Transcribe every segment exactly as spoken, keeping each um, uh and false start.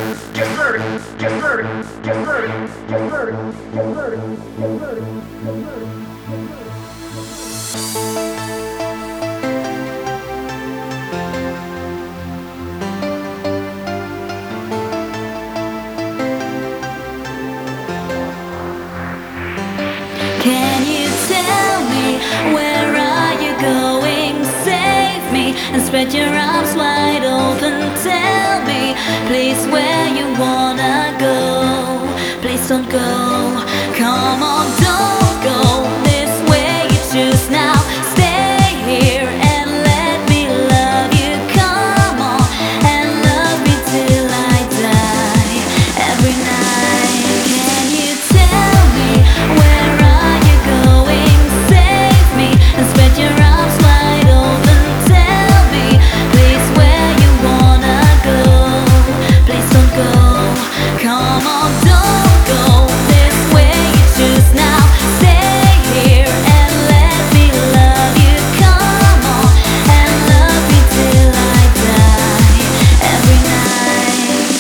just murder, just murder, just murder, just murder, just murder, just murder, just murder. Can you tell me where are you going? Save me and spread your arms wide open. Tell me, please, where you wanna go. Please don't go. Come on, don't go this way. You choose now. Stay here and let me love you. Come on and love me till I die. Every night, can you tell me where are you going? Save me and spread your arms wide open. Tell me, please, where you wanna go. Please don't go. Come on, don't go this way. You choose now. Stay here and let me love you. Come on and love me till I die. Every night.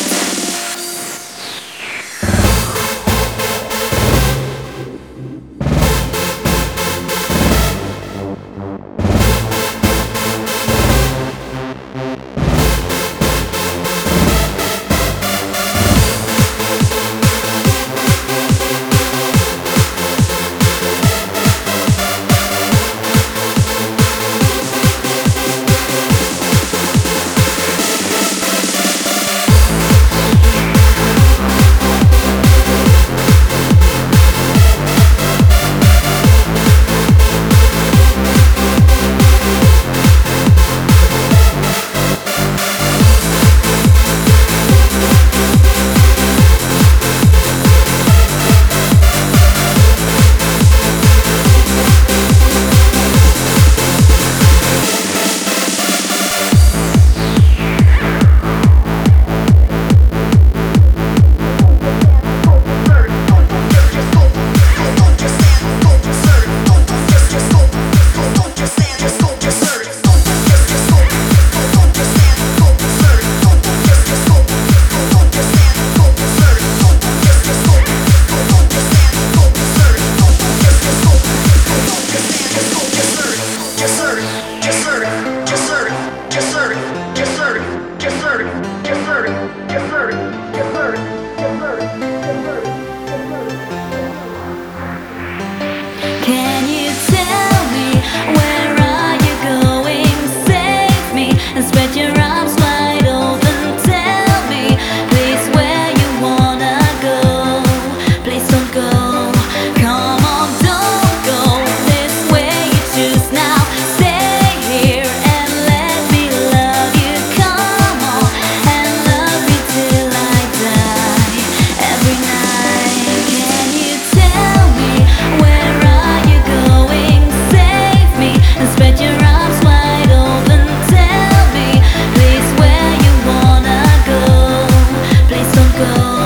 Can you tell me where are you going? Save me and spread your arms wide open. Tell me, please, where you wanna go. Please don't go. Come on, don't go this way. You choose now. Stay here and let me love you. Come on and love me till I die. Every night, can you tell me where are you going? Save me and spread your arms wide open. Tell me, please, where you wanna go. Please don't go.